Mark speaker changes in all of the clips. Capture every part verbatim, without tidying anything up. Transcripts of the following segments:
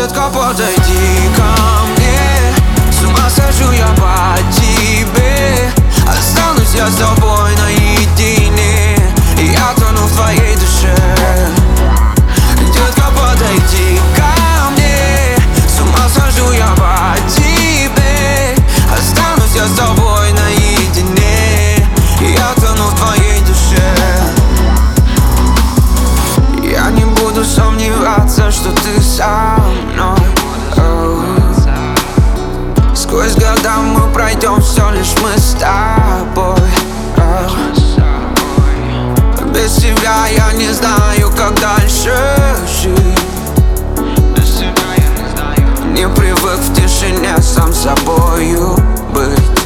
Speaker 1: Детка, подойди ко мне, с ума схожу я по тебе. Останусь я с тобой наедине, и я тону в твоей душе. Детка, подойди ко мне, с ума схожу я по тебе. Останусь я с тобой наедине, и я тону в твоей душе. Я не буду сомневаться, что ты со мной. Сквозь года мы пройдем, все лишь мы с тобой. Без тебя я не знаю, как дальше жить. Не привык в тишине сам собою быть.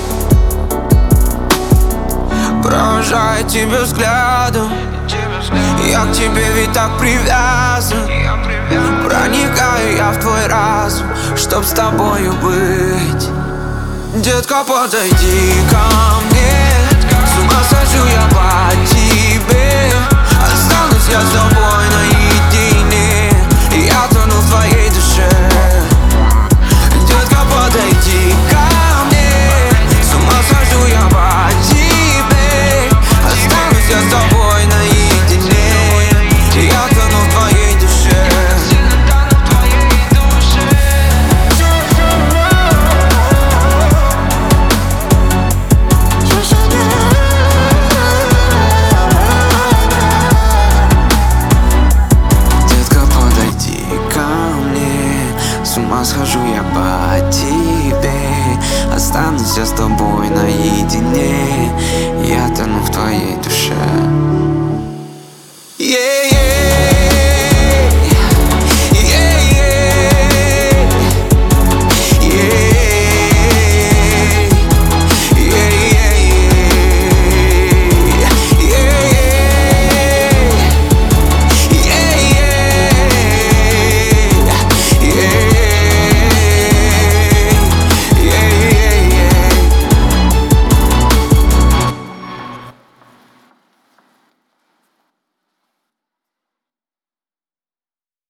Speaker 1: Провожаю тебя взглядом, я к тебе ведь так привязан. Проникаю я в твой разум, чтоб с тобою быть. Детка, подойди ко мне, с ума схожу я по тебе. Останусь я с тобой наедине, и я тону в твоей душе. Детка, подойди ко мне, с ума схожу я по тебе. Останусь я с тобой наедине, и я тону в твоей душе. С ума схожу я по тебе. Останусь я с тобой наедине, я тону в твоей душе.